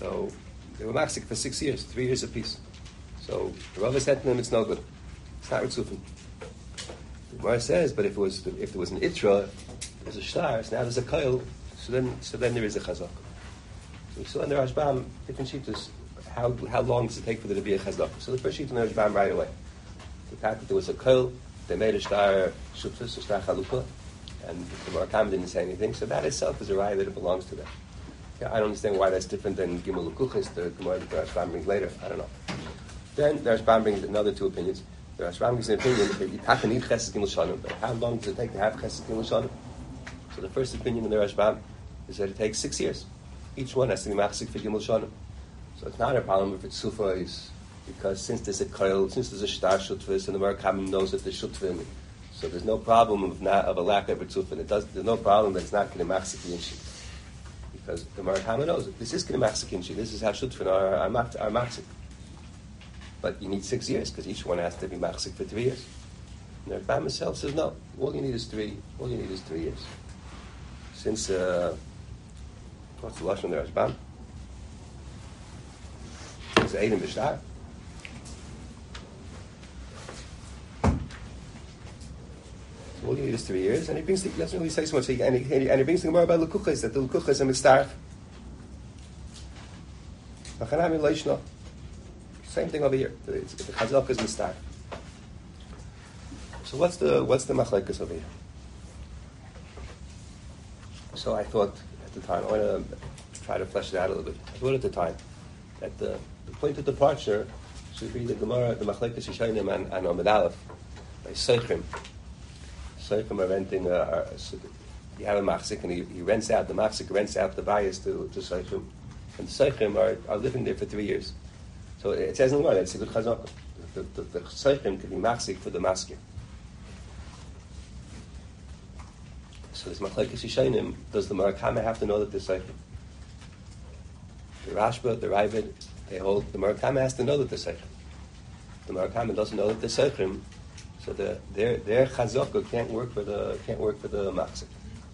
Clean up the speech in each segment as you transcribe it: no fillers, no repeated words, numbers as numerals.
So they were machzik for 6 years, 3 years apiece. So the Rava said to them, it's no good. It's not ritzufin. The Gemara says, but if there was an itra, there's a shtar, so now there's a koil, so then there is a chazak. So we saw in the Rashbam different sheetas how long does it take for there to be a chazak. So the first sheet in the Rashbam right away. The fact that there was a koil, they made a shtar shutfus, a shtar chalupa, and the Murakam didn't say anything, so that itself is a raya that it belongs to them. Yeah, I don't understand why that's different than Gimel Ukuchis, the Gemara that the Rashbam brings later. I don't know. Then the Rashbam brings another two opinions. The Rashbam brings an opinion that you have to need Chesed Gimel Shanim, but how long does it take to have Chesed Gimel Shanim? So the first opinion in the Rashbam is that it takes 6 years. Each one has to be machzik for Gimel Shanim. So it's not a problem if it's sufais, because since there's a koil, since there's a shtar shutfis, and the Murakam knows that there's shutfin, so there's no problem of a lack of ritzufin. There's no problem that it's not going to machzik yinshi. Because the Murakam knows it. This is going to machzik yinshi. This is how shutfin are machzik. But you need 6 years, because each one has to be machzik for 3 years. And the Rambam himself says, no, all you need is 3 years. Since, what's the lashon there, Rambam? It's Eidim B'Shtar. So all you need is 3 years, and he doesn't really say so much, and he brings the Gemara about L'kuchas, that the L'kuchas are mitzaref. V'chanami Leishno. Same thing over here. The chazak is mistar. So what's the machlekes over here? So I thought at the time, I want to try to flesh it out a little bit. I thought at the time that the point of departure should be the Gemara, the machlekes Yishayim and Amud Aleph by Seichim. Seichim are renting. You have a machzik, and he rents out the machzik, rents out the bias to Seichim, and Seichim are living there for 3 years. So it says in the Gemara, it's a good chazaka. The Seichim can be machzik for the maskir. So this machlekes Yishayim, does the Murakama have to know that there's Seichim? The Rashba, the Ravid, they hold the Murakama has to know that there's Seichim. The Murakama doesn't know that there's Seichim, so their chazaka can't work for the machzik.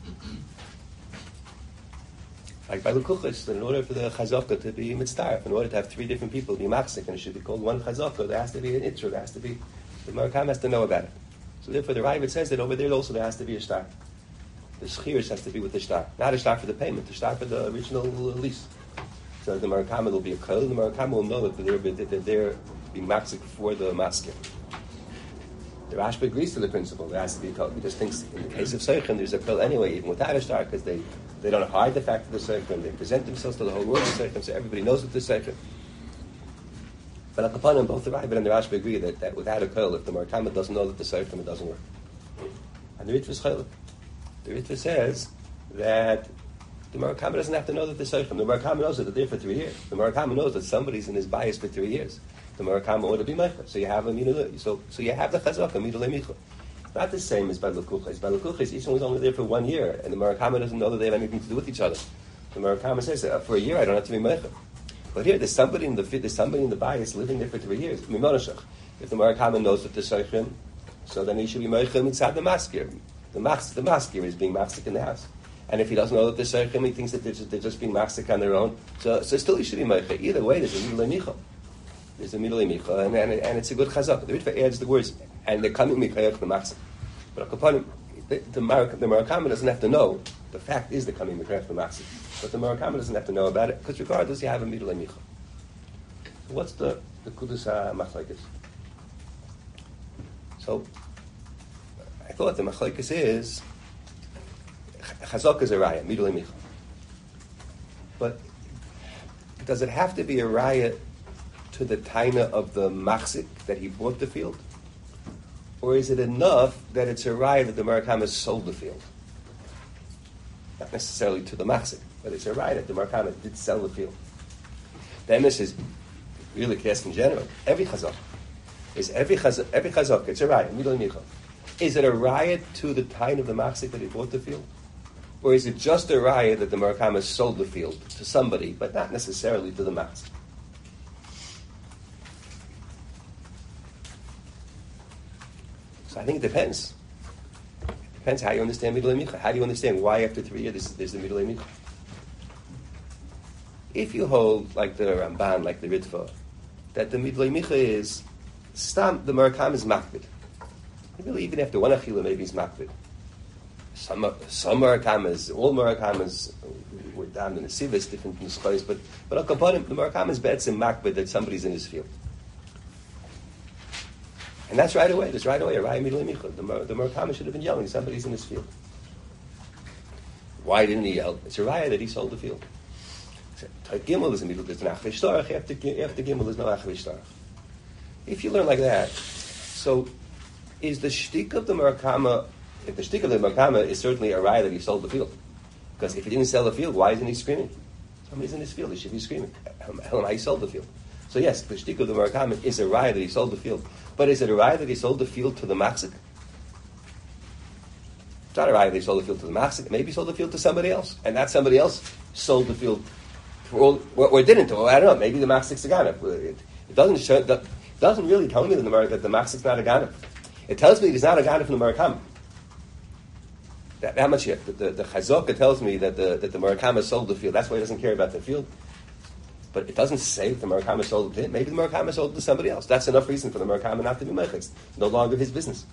Like by L'kuchis, that in order for the chazaka to be mitzdaref, in order to have 3 different people be machzik, and it should be called one chazaka, there has to be an itra, the Murakam has to know about it. So therefore the Ravid says that over there also there has to be a shtar. The shchiris has to be with the shtar. Not a shtar for the payment, the shtar for the original lease. So the Murakam will be a kol, the Murakam will know that they're being machzik for the maskir. The Rashba agrees to the principle. There has to be a kol. He just thinks in the case of Seichim, there's a kol anyway, even without a shtar, because they don't hide the fact that they're Seichim. They present themselves to the whole world as Seichim, so everybody knows that they're Seichim. But at the point, both the Rashba and the Rashba agree that without a kol, if the Murakam doesn't know that they're Seichim, it doesn't work. And the Ritva is chaylik. The Ritva says that the Murakam doesn't have to know that they're Seichim. The Murakam knows that they're there for 3 years. The Murakam knows that somebody's in his bias for 3 years. The Murakam ought to be Meicha. So you have a so you have the Chazaka, Midulei Micha. It's not the same as by L'kuchis. By L'kuchis, each one was only there for 1 year, and the Murakam doesn't know that they have anything to do with each other. The Murakam says, for a year I don't have to be Meicha. But here, there's somebody in the bias living there for 3 years. Mimonashach. If the Murakam knows that they're Seichim, so then he should be Meicha inside the maskir. The maskir is being machzik in the house. And if he doesn't know that they're Seichim, he thinks that they're just being machzik on their own. So still he should be Meicha. Either way, there's a Midulei Micha. There's a Midulei Micha, and it's a good chazak. The Ritva adds the words, and they're coming Michayach the machzik. But the Murakama doesn't have to know. The fact is they're coming Michayach the machzik. But the Murakama doesn't have to know about it, because regardless, you have a Midulei Micha. So what's the Kudus machlekes? So I thought the machlekes is chazak is a raya, Midulei Micha. But does it have to be a raya to the taina of the machzik that he bought the field? Or is it enough that it's a raya that the Murakam has sold the field? Not necessarily to the machzik, but it's a raya that the Murakam did sell the field. The emes is really cast in general. Every chazak, it's a raya, Midulei Micha. Is it a raya to the taina of the machzik that he bought the field? Or is it just a raya that the Murakam has sold the field to somebody, but not necessarily to the machzik? So I think it depends. It depends how you understand Midulei Micha. How do you understand why after 3 years there's the Midulei Micha? If you hold, like the Ramban, like the Ritva, that the Midlei Micha is, Stam, the Murakam is makbid. Really, even after one achila, maybe he's makbid. Some Murakamas, all Murakamas were down in the Sivis, different in the space, but Al Kapanim, the Murakam is betzim makbid that somebody's in his field. And that's right away. That's right away. A Raya Midlei Micha. The Murakama should have been yelling, somebody's in his field. Why didn't he yell? It's a Raya that he sold the field. Gimel is a middle, there's an achvish tarach. After Gimel, there's no achvish tarach. If you learn like that, so is the shtik of the Murakama, if the shtik of the Murakama is certainly a raya that he sold the field. Because if he didn't sell the field, why isn't he screaming? Somebody's in his field, he should be screaming. He sold the field. So yes, the shtik of the Murakama is a raya that he sold the field. But is it a raya that he sold the field to the machzik? It's not a raya that he sold the field to the machzik. Maybe he sold the field to somebody else. And that somebody else sold the field or didn't. Or I don't know, maybe the machzik's a ganef. It doesn't show, doesn't really tell me that the machzik's not a ganef. It tells me he's not a ganef from the Murakama. That much yet. The Chazaka tells me that the Murakama sold the field. That's why he doesn't care about the field. But it doesn't say that the Murakama sold it to him. Maybe the Murakama sold it to somebody else. That's enough reason for the Murakama not to be meichitz. No longer his business.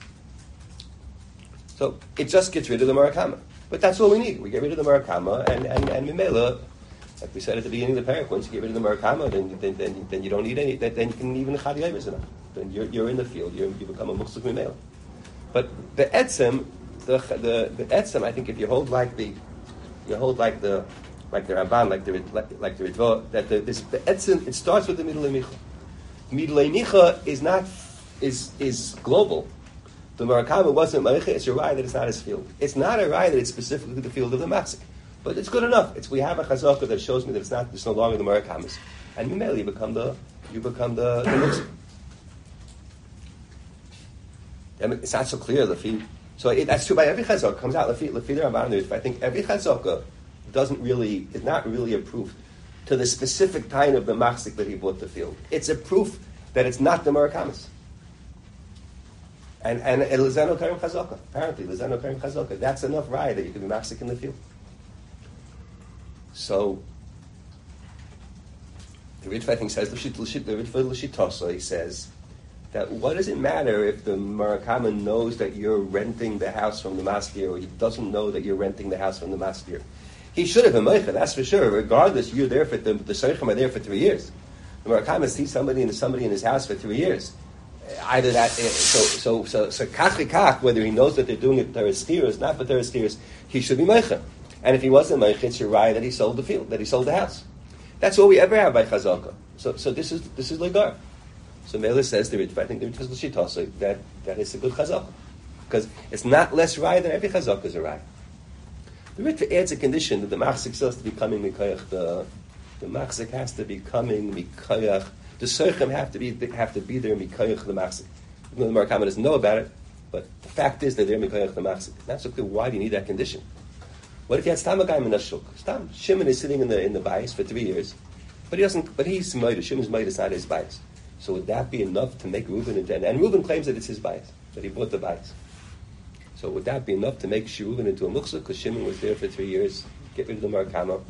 So it just gets rid of the Murakama. But that's all we need. We get rid of the Murakama and Mimela. Like we said at the beginning of the parak, once you get rid of the Murakama, then you don't need any. Then you can even chadiyayim is enough. Then you're in the field. You become a muksuk mimela. But the etzem, the etzem, I think if you hold like the Ramban, like the Ritva, that the etzem, it starts with the Midlei Micha. Midlei Micha is global. The Murakama wasn't Meicha. It's a raya that it's not his field. It's not a raya that it's specifically the field of the machzik. But it's good enough. We have a chazaka that shows me that it's no longer the Murakamas. And Mimeli, you become the muktzah. It's not so clear, Lafi. So that's true by every chazaka. Comes out Lafi the Ramban. I think every chazaka is not really a proof to the specific time of the machzik that he bought the field. It's a proof that it's not the Murakamas. And Lezeno Karim Chazaka. Apparently, Lezeno Karim Chazaka. That's enough raya that you can be machzik in the field. So, the Ritva, I think, says, the Ritva L'shitasa, he says, that what does it matter if the Murakama knows that you're renting the house from the maskir, or he doesn't know that you're renting the house from the maskir? He should have been meicha, that's for sure. Regardless, you're there for, the Seichim are there for 3 years. The Murakama sees somebody in his house for 3 years. Either that, so kach, whether he knows that they're doing it for steers, not for their steers, he should be meicha. And if he wasn't meicha, it's your raya that he sold the field, that he sold the house. That's all we ever have by chazaka. So this is legar. So Mela says the Ritva, I think the Ritva is l'shitasa, that it's a good chazaka, because it's not less raya than every chazaka is a raya. The Ritva adds a condition that the machzik has to be coming mikayach. The machzik has to be coming mikayach. The seichim have to be there mikayach the machzik. The Murakama doesn't know about it, but the fact is that they're mikayach the machzik. Not so clear. Why do you need that condition? What if you had Stam a guy in the shuk? Stam Shimon is sitting in the bias for 3 years, but he doesn't. But he's Shimon. Shimon's might is not his bias. So would that be enough to make Reuben and Reuben claims that it's his bias, that he bought the bias. So would that be enough to make Reuben into a muksa because Shimon was there for 3 years? Get rid of the Murakama.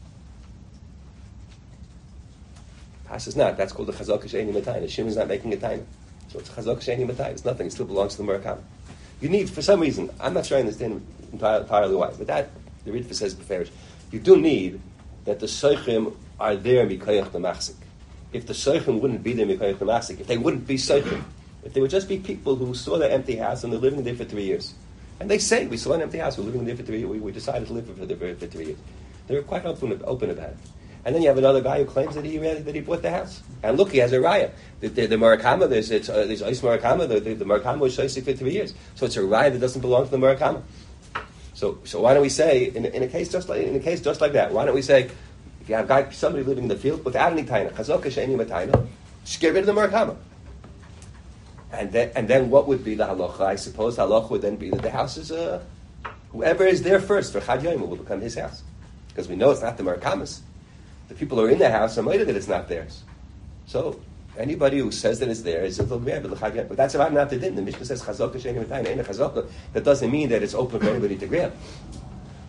Pas is not. That's called the chazaka she'eni matayna. Shimon's not making a taina, so it's chazaka she'eni matayna. It's nothing. It still belongs to the Murakama. You need, for some reason, I'm not sure I understand entirely why, but that the Ritva says beferish. You do need that the seichim are there mikayach the machzik. If the seichim wouldn't be there mikayach the machzik, if they wouldn't be seichim, if they would just be people who saw the empty house and they're living there for 3 years, and they say we saw an empty house, we're living there for 3 years, we decided to live for 3 years. They were quite open about it. And then you have another guy who claims that he bought the house. And look, he has a raya. The Murakama, there's Ice Murakama, the Murakama was shaisik for 3 years. So it's a raya that doesn't belong to the Murakama. So why don't we say, in a case just like that, why don't we say, if you have somebody living in the field without any taina, chazaka she'eni matayna, just get rid of the Murakama. And then what would be the halacha? I suppose halacha would then be that the house is whoever is there first for Chad Yom will become his house, because we know it's not the Murakama's. The people who are in the house are made that it's not theirs. So anybody who says that it's theirs, but that's about not the din. The Mishnah says chazaka she'eni matayna, ain't a chazaka. That doesn't mean that it's open for anybody to grab.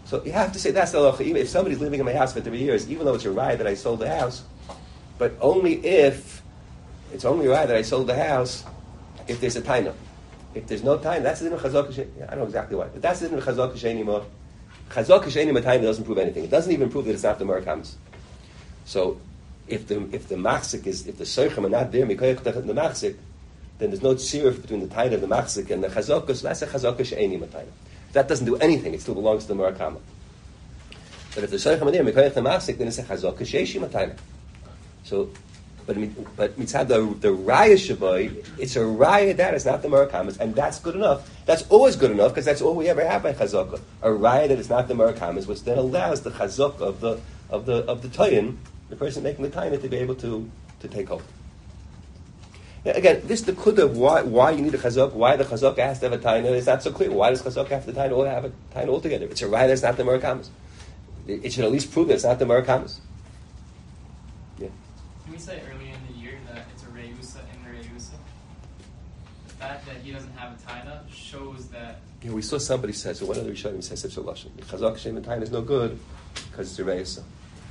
So you have to say that's the halacha. Even if somebody's living in my house for 3 years, even though it's a raya that I sold the house, but only if it's only a raya that I sold the house if there's a taina. If there's no taina, that's the din of chazaka she'eni. I don't know exactly why, but that's the din of chazaka she'eni mo. Chazaka she'eni mo taina doesn't prove anything. It doesn't even prove that it's not the marakamas. So if the machzik is, if the soichem are not there mikoyach the machzik, then there's no tziruf between the taina of the machzik and the chazaka. So that's a chazaka she'eni mo taina. That doesn't do anything. It still belongs to the marakama. But if the soichem are there mikoyach the machzik, then it's a chazaka she'eshi mo taina. So, but mitzad the raya shaboy, it's a raya that is not the marakamas, and that's good enough. That's always good enough because that's all we ever have by chazaka. A raya that is not the marakamas, which then allows the chazaka of the tayin, the person making the tayin, to be able to take hold. Now, again, this the kudah of why you need a chazaka, why the chazaka has to have a tayin is not so clear. Why does chazaka have to have a tayin altogether? It's a raya that's not the marakamas. It should at least prove that it's not the marakamas. Can we say earlier in the year that it's a reusa in the reusa? The fact that he doesn't have a taina shows that. Yeah, we saw somebody say, so one of the Rishonim says such a lashon. The chazak shem and taina is no good because it's a reusa.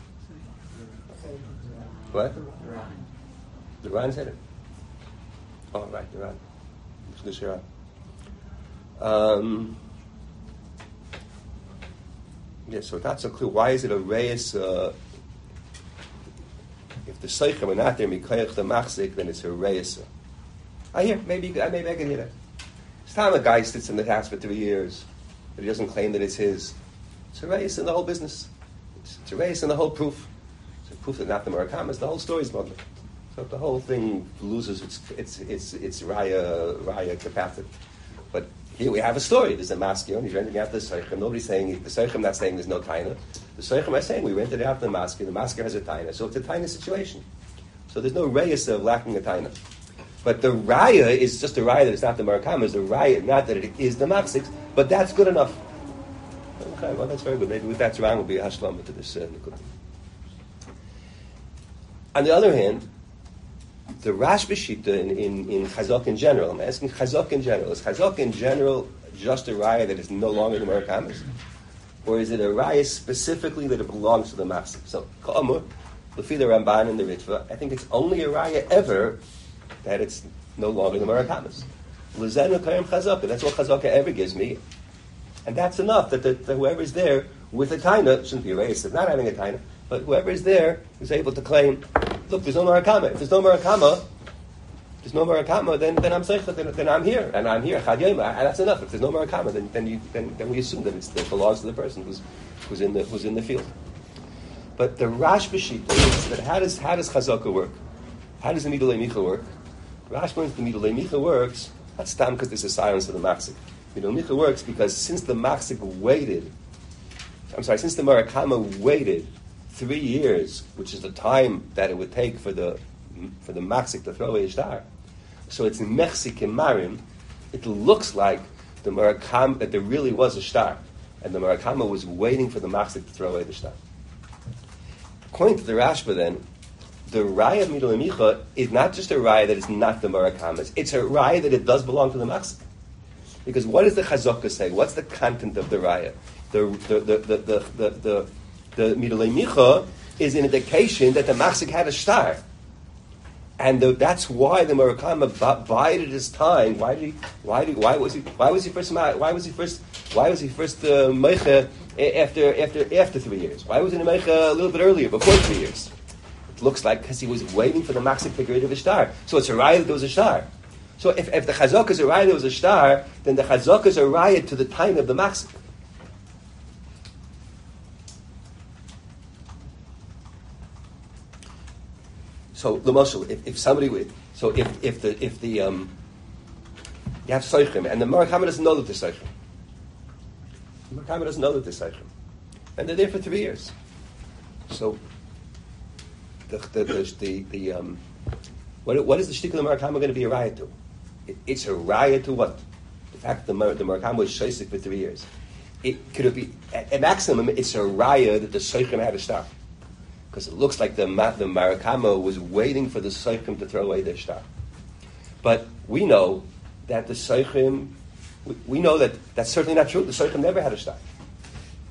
What? The Ran said it. Oh, right, the Ran. Yeah, so that's so clear. Why is it a reusa? If the seichem are not there, mikayach the machzik, then it's a reisa. Maybe I can hear that. It's time a guy sits in the house for 3 years, but he doesn't claim that it's his. It's a reisa in the whole business. It's a reisa in the whole proof. It's a proof that not the marakamas. The whole story is muddled. So the whole thing loses its raya capacity. But here we have a story. There's a maskir, he's renting out the seichem. Nobody's saying the seichem not saying there's no taina. The seichem are saying we rented out the maskir. The maskir has a taina, so it's a taina situation. So there's no reyes of lacking a taina. But the raya is just a raya that it's not the marakam. It's the raya, not that it is the machzik. But that's good enough. Okay, well that's very good. Maybe with that's wrong will be a hashlama to this nikud. On the other hand, the Rashba Shita in Chazak in general, I'm asking Chazak in general, is Chazak in general just a raya that is no longer the Marakamis? Or is it a raya specifically that it belongs to the Machzik? So, Ka'amur, Lefi the Ramban and the Ritva, I think it's only a raya ever that it's no longer the Marakamis. L'zen Kayim Chazak, that's what Chazak ever gives me. And that's enough that whoever is there with a taina, shouldn't be a raya of not having a taina, but whoever is there is able to claim, look, there's no marakama. If there's no marakama, then I'm seichet, then I'm here, and I'm here. Chad Yoma, and that's enough. If there's no marakama, then we assume that it belongs to the person who's in the field. But the Rashba Shita is that how does Chazaka work? How does the Midulei Micha work? Rashba means the Midulei Micha works not stam because there's a silence of the Machzik. Midulei Micha works because since the marakama waited 3 years, which is the time that it would take for the machzik to throw away a star. So it's mechzik and marim. It looks like the marakam that there really was a star, and the marakama was waiting for the machzik to throw away the star. According to the Rashba, then, the raya of Midulei Micha is not just a raya that is not the marakama. It's a raya that it does belong to the machzik. Because what does the Chazaka say? What's the content of the raya? The Midulei Micha is an indication that the Machzik had a star, and that's why the Murakama bided his time. Why was he first meicha after 3 years? Why wasn't he meicha a little bit earlier, before 3 years? It looks like because he was waiting for the Machzik to get rid of a star. So it's a raya that there was a star. So if the Chazak is a raya that was a star, then the Chazak is a raya to the time of the Machzik. So the muscle, if somebody would, so if the you have soichem and the Murakama doesn't know that they're soichem, the Murakama doesn't know that they're soichem, and they're there for 3 years. So what is the shtick of the Murakama going to be a raya to? It's a raya to what? The fact that the Murakama was shoisik for 3 years. It could be at maximum. It's a raya that the soichem had to stop. Because it looks like the Marakama was waiting for the Seichim to throw away their star. But we know that the Seichim, we know that that's certainly not true. The Seichim never had a star.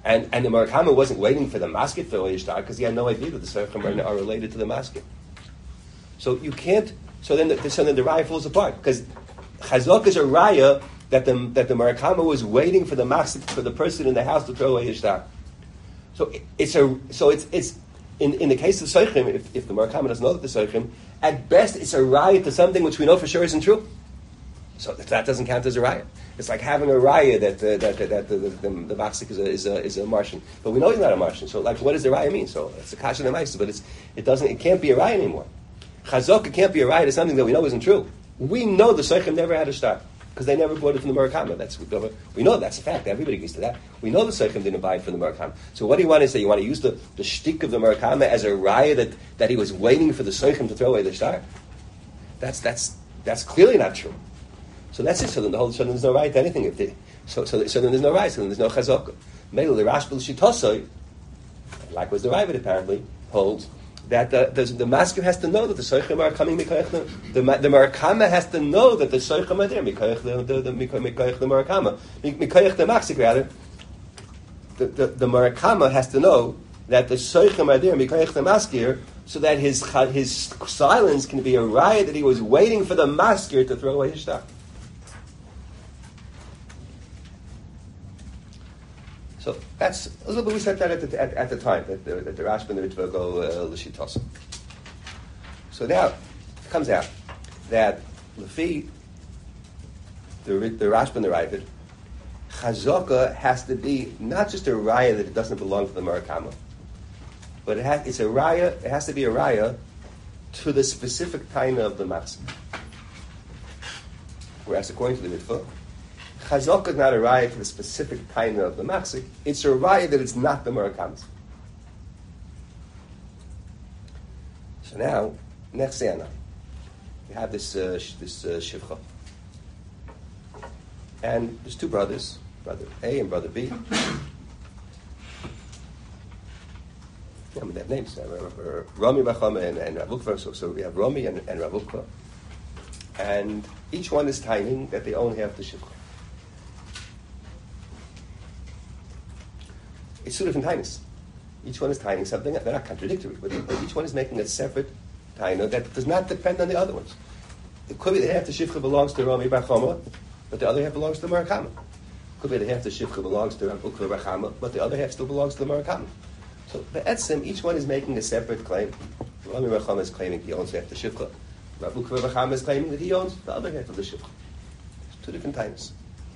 And the Murakama wasn't waiting for the masket to Yishtar because he had no idea that the Seichim are related to the masket. So you can't. So then the raya falls apart because Chazak is a raya that the Murakama was waiting for the masket for the person in the house to throw away Yishtar. So it's in the case of Seichim, if the Murakama doesn't know that the Seichim, at best it's a raya to something which we know for sure isn't true. So that doesn't count as a raya. It's like having a raya that the Machzik is a Martian, but we know he's not a Martian. So like, what does the raya mean? So it's a kasha nemaisa, but it can't be a raya anymore. Chazaka can't be a raya to something that we know isn't true. We know the Seichim never had a shtar because they never bought it from the Murakama. We know that's a fact. Everybody agrees to that. We know the Seichim didn't buy it from the Murakama. So what do you want to say? You want to use the shtick of the Murakama as a raya that he was waiting for the Seichim to throw away the shtar? That's clearly not true. So that's it. So then there's no right to anything. So then there's no right. So then there's no chazaka. Maybe the Rashbal Shitosoi, likewise the Ravid apparently holds that the masker has to know that the Seichim are coming Mikoyach. The Murakama has to know that the Seichim are there Mikoyach the Murakama Mikoyach the Maksik rather. The Murakama has to know that the Seichim are there Mikoyach the Maskir, so that his silence can be a riot that he was waiting for the masker to throw away his shtar. So that's a little bit. We said that at the time that the Rashba and the Ritva go l'shitasa. So now it comes out that Lefi, the Rashba and the Ravid, Chazaka has to be not just a raya that it doesn't belong to the Murakama, but it has to be a raya to the specific taina of the Machzik. Whereas according to the Ritva, Chazaka is not a raya to the specific taina of the Machzik. It's a raya that it's not the Murakama. So now, next Yana, we have this Shivcha. And there's two brothers, brother A and brother B. They have names. Rami Bachama and Ravukva. So we have Rami and Ravukva. And each one is timing that they own half the Shivcha. It's two different tainas. Each one is taining something. They're not contradictory, but each one is making a separate taina that does not depend on the other ones. It could be that half the shivcha belongs to Rami Bar Chama, but the other half belongs to the Murakama. It could be that half the shivcha belongs to Ukva Bar Chama, but the other half still belongs to the Murakama. So the etzim, each one is making a separate claim. Rami Bar Chama is claiming he owns half the shivcha. Ukva Bar Chama is claiming that he owns the other half of the shivcha. Two different tainas.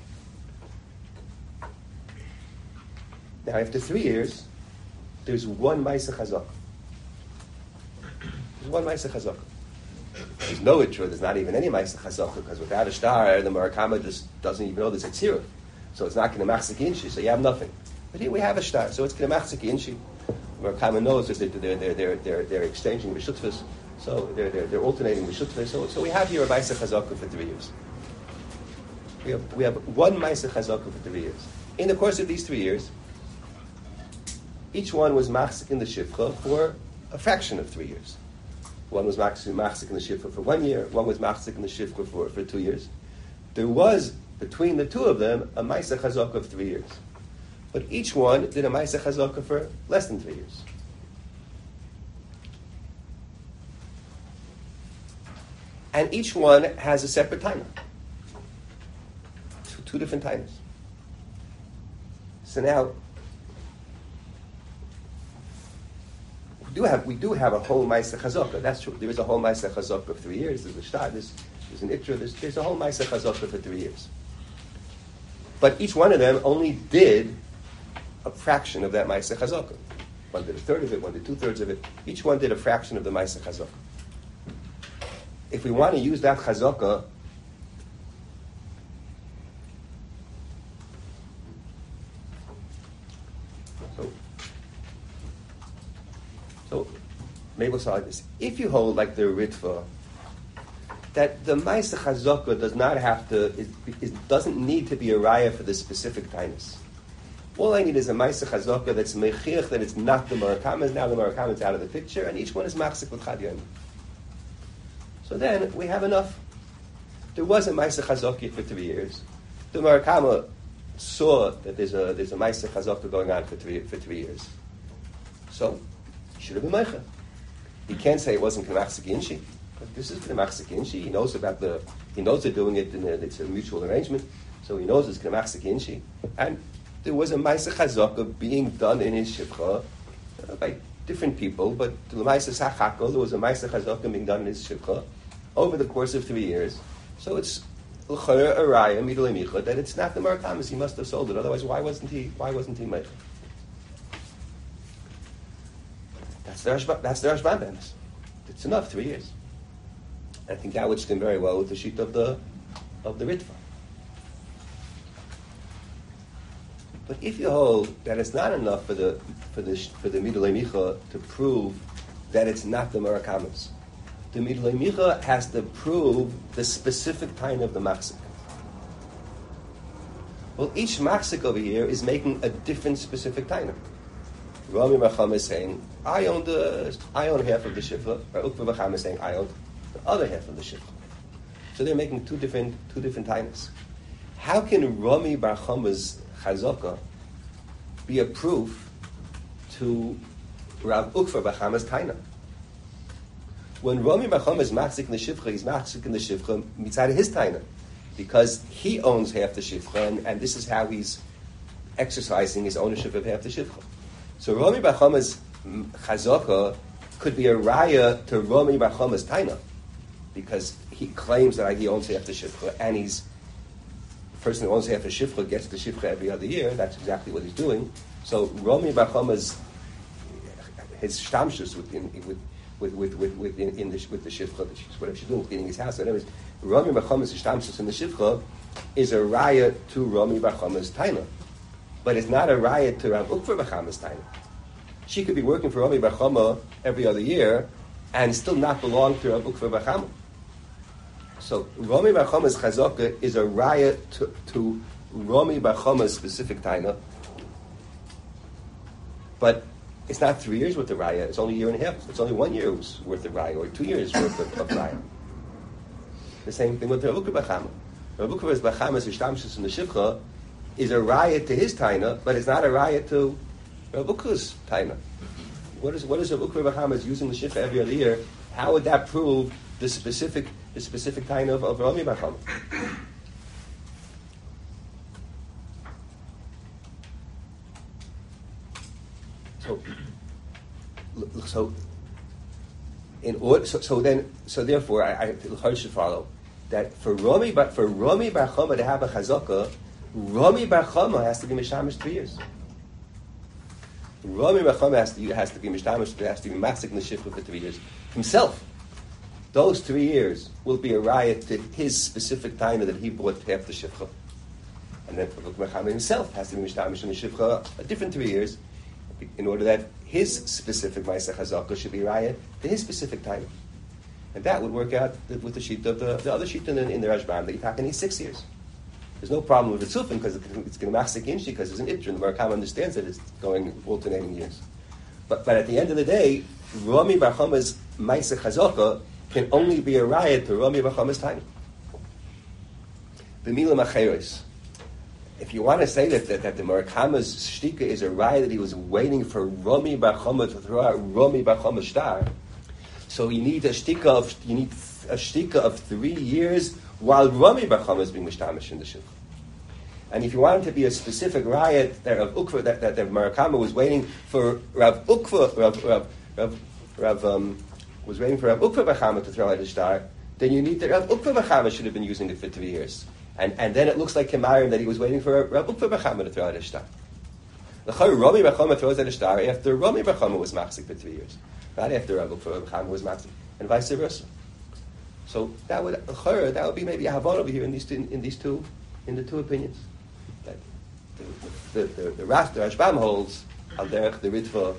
Now, after 3 years, there's one Maisa Chazak. There's one Maisa Chazak. There's no intro, there's not even any Maisa Chazak, because without a star, the Murakama just doesn't even know there's a tzira. So it's not going to machzik inshi, so you have nothing. But here we have a star, so it's going to machzik inshi. Murakama knows that they're exchanging Vishutvas, so they're alternating Vishutvas. So we have here a Maisa Chazak for 3 years. We have one Maisa Chazak for 3 years. In the course of these 3 years, each one was machzik in the shivcha for a fraction of 3 years. One was machzik in the shivcha for 1 year. One was machzik in the shivcha for 2 years. There was, between the two of them, a ma'aseh chazaka of 3 years. But each one did a ma'aseh chazaka for less than 3 years. And each one has a separate timer. Two different timers. So now, we do have a whole Maaseh Chazaka. That's true. There is a whole Maaseh Chazaka of 3 years. There's a Shtad, there's an Itra, there's a whole Maaseh Chazaka for 3 years. But each one of them only did a fraction of that Maaseh Chazaka. One did a third of it, one did 2/3 of it. Each one did a fraction of the Maaseh Chazaka. If we want to use that Chazaka, so maybe we'll start this. If you hold like the Ritva, that the Maaseh Chazaka does not have to, it doesn't need to be a raya for the specific tinus. All I need is a Maaseh Chazaka that's mechiach that it's not the Murakama. Now the Murakama is out of the picture, and each one is machzik with Chad Yom. So then we have enough. There was a Maaseh Chazaka for 3 years. The Murakama saw that there's a Ma'aseh Chazaka going on for 3 years. So he should have been Meicha. He can't say it wasn't K'machzik Inshi. But this is K'machzik Inshi. He knows they're doing it it's a mutual arrangement. So he knows it's K'machzik Inshi. And there was a Ma'aseh Chazaka being done in his Shivcha by different people, but the Ma'aseh Sachakol, there was a Ma'aseh Chazaka being done in his Shivcha over the course of 3 years. So it's L'chayr Araya Midolei Micha that it's not the Marakamis. He must have sold it. Otherwise, why wasn't he Meicha? That's the Rashbam Bemis. It's enough, 3 years. I think that would stem very well with the sheet of the Ritva. But if you hold that it's not enough for the Midolei Micha to prove that it's not the Marakamis, the Midolei Micha has to prove the specific time of the Machzik. Well, each Machzik over here is making a different specific time. Rami Bacham is saying, I own half of the Shifra, or Ukva Bacham is saying, I own the other half of the Shifra. So they're making two different times. How can Rami Bachama's Chazaka be a proof to Rav Ukva Bachama's Taina? When Rami Bacham is Machzik in the Shifra, he's Machzik in the Shifra mitzad his Taina, because he owns half the Shifra, and this is how he's exercising his ownership of half the Shifra. So Rami Bachama's Chazaka could be a raya to Rami Bachama's Taina, because he claims that he owns half the Shifra, and the person who owns half the Shifra gets the Shifra every other year. That's exactly what he's doing. So Rami Bachama's his shtamshus with the Shifra, whatever she's doing, cleaning his house. Anyways, Rami Bachama's shtamshus in the Shifra is a raya to Rami Bachama's Taina. But it's not a raya to Rav Ukva Bachama's Taina. She could be working for Rami Bachama every other year and still not belong to Rav Ukva Bachama. So Rami Bachama's Chazaka is a raya to Rami Bachama's specific Taina. But it's not 3 years worth of raya. It's only a year and a half. It's only 1 year's worth of raya, or 2 years worth of raya. The same thing with Rav Ukva Bachama. Rav Ukva Bachama's Ishtamshus in the Shivcha is a raya to his taina, but it's not a raya to Rav Ukva's taina. What is Rav Ukva Bachama using the shifra every other year? How would that prove the specific taina of Rami Bachama? So therefore, I should follow that for Rami Bachama to have a chazaka, Rami Bachama has to be mishamish 3 years. Rami Bachama has to be mishamish, has to be machzik in the shifra for 3 years himself. Those 3 years will be a riot to his specific time that he bought half the shifra, and then Rami Bachama himself has to be mishamish in the shifra a different 3 years, in order that his specific ma'aseh chazaka should be riot to his specific time, and that would work out with the sheet of the other sheet in the Rashbam that Yitak needs 6 years. There's no problem with the Tzufin because it's going to machzik inshi because it's an itrin. The Marakam understands that it's going alternating years. But at the end of the day, Rami Bachama's Ma'aseh Chazaka can only be a riot to Rami Bachama's time. B'mila macheres. If you want to say that the Marakama's shtika is a riot that he was waiting for Rami Bachama to throw out Rami Bachama's star, so you need a shtika of 3 years while Rami Bachama is being mishtamish in the shul. And if you want it to be a specific riot that Rav Ukva, that Marakama was waiting for Rav Ukva, was waiting for Rav Ukva Bachama to throw out his star, then you need that Rav Ukva Bachama should have been using it for 3 years. And then it looks like Kemarim that he was waiting for Rav Ukva Bachama to throw out his star. Rami Bachama throws out a star after Rami Bachama was machzik for 3 years, not after Rav Ukva Bachama was machzik, and vice versa. So that would be maybe a havon over here in the two opinions. That the Rashbam holds al derech the Ritva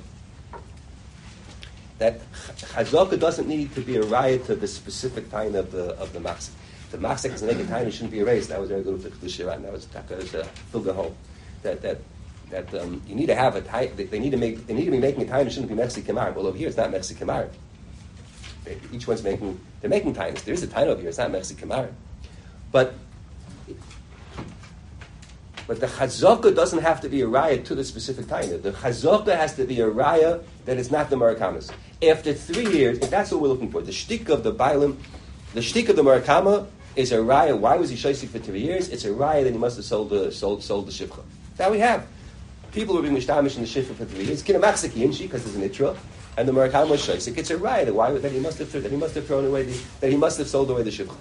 that chazaka doesn't need to be a riot to the specific time of the machzik. The machzik is a naked time; it shouldn't be erased. That was very good with the Shiran. That was Filga home. That you need to have a time. They need to be making a time. It shouldn't be mechzik kemarim. Well, over here it's not mechzik kemarim. Each one's they're making times. There is a time over here. It's not mechzik kemarim. But But the chazaka doesn't have to be a raya to the specific taina. The chazaka has to be a raya that is not the Marakamas. After 3 years, if that's what we're looking for, the shtik of the Bailim, the shtik of the Marakama is a raya. Why was he shaisik for 3 years? It's a raya that he must have sold the shivcha. That we have. People were being mishtamish in the shivcha for 3 years. Kinamachzik yinshi, because there's an itra, and the Marakama was shaisik. It's a raya that he must have thrown away that he must have sold away the shivcha.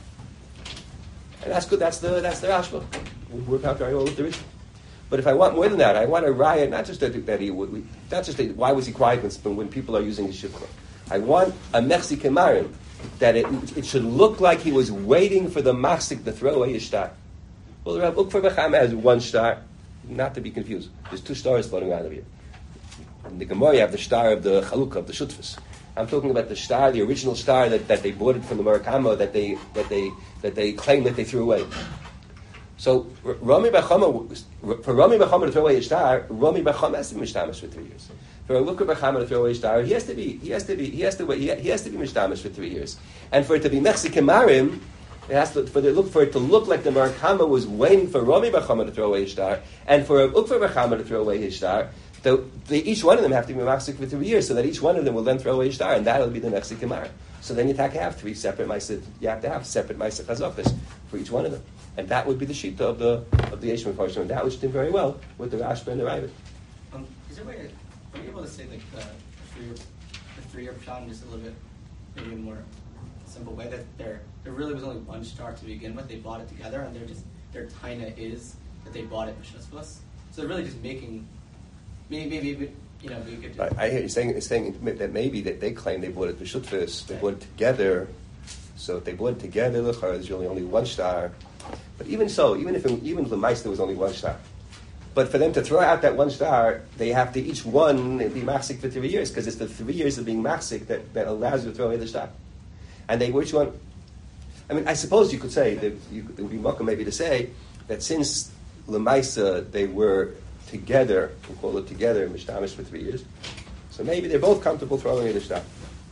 And that's good. That's the Rashba. We work out very well with the Rishon. But if I want more than that, I want a riot, not just that he would, not just that, why was he quiet when people are using his shivcha. I want a mechsi kemarim, that it should look like he was waiting for the machzik to throw away his star. Well, the Rav Ukfer Bechama has one star, not to be confused. There's 2 stars floating around over here. In the Gemara, you have the star of the Chalukah, of the Shutfas. I'm talking about the star, the original star that they bought it from the Murakama, that they claim that they threw away. So for Rami Bechama to throw away a star, Rami Bechama has to be mishtamish for 3 years. For a Lukar Bechama to throw away a star, he has to be mishtamish for 3 years. And for it to be Mexican Marim, for it to look like the Murakama was waiting for Rami Bechama to throw away a star, and for a Lukar Bechama to throw away his star. Each one of them have to be machzik for 3 years, so that each one of them will then throw away a star, and that'll be the Mexican Marim. So then you have 3 separate ma'aseh. You have to have separate ma'aseh chazakas for each one of them. And that would be the shita of the Yesh Mefarshim, and that would fit very well with the Rashba and the Ravid. Is there a way? Are you able to say like the 3-year pshat in just a little bit, maybe a more simple way, that there really was only one star to begin with? They bought it together, and their taina is that they bought it b'shusvus. So they're really just making maybe we could. I hear you saying that maybe that they claim they bought it b'shutfus, they bought it together. So if they bought it together, there's really only one star. But even so, even the Meister was only one star. But for them to throw out that one star, they have to each one be machzik for 3 years, because it's the 3 years of being machzik that allows you to throw away the star. And they which one? I mean, I suppose you could say that it would be welcome maybe to say that since Lemaisa they were together, we'll call it together, mishtamish for 3 years. So maybe they're both comfortable throwing away the star.